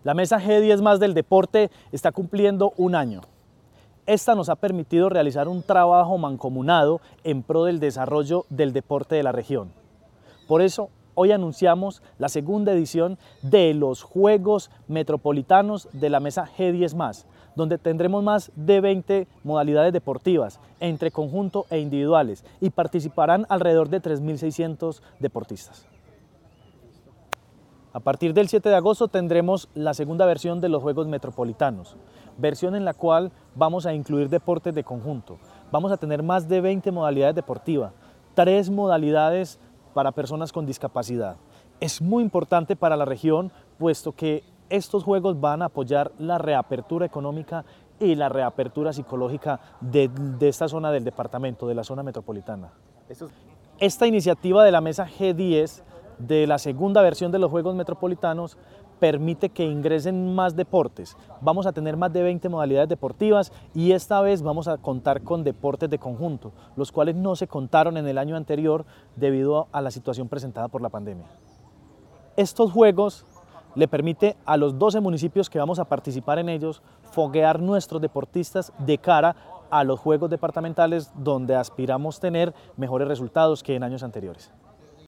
La Mesa G10 Más del Deporte está cumpliendo un año. Esta nos ha permitido realizar un trabajo mancomunado en pro del desarrollo del deporte de la región. Por eso, hoy anunciamos la segunda edición de los Juegos Metropolitanos de la Mesa G10 Más, donde tendremos más de 20 modalidades deportivas, entre conjunto e individuales, y participarán alrededor de 3.600 deportistas. A partir del 7 de agosto tendremos la segunda versión de los Juegos Metropolitanos, versión en la cual vamos a incluir deportes de conjunto. Vamos a tener más de 20 modalidades deportivas, 3 modalidades para personas con discapacidad. Es muy importante para la región, puesto que estos Juegos van a apoyar la reapertura económica y la reapertura psicológica de esta zona del departamento, de la zona metropolitana. Esta iniciativa de la Mesa G10 de la segunda versión de los Juegos Metropolitanos permite que ingresen más deportes. Vamos a tener más de 20 modalidades deportivas y esta vez vamos a contar con deportes de conjunto, los cuales no se contaron en el año anterior debido a la situación presentada por la pandemia. Estos Juegos le permite a los 12 municipios que vamos a participar en ellos foguear nuestros deportistas de cara a los Juegos departamentales, donde aspiramos tener mejores resultados que en años anteriores.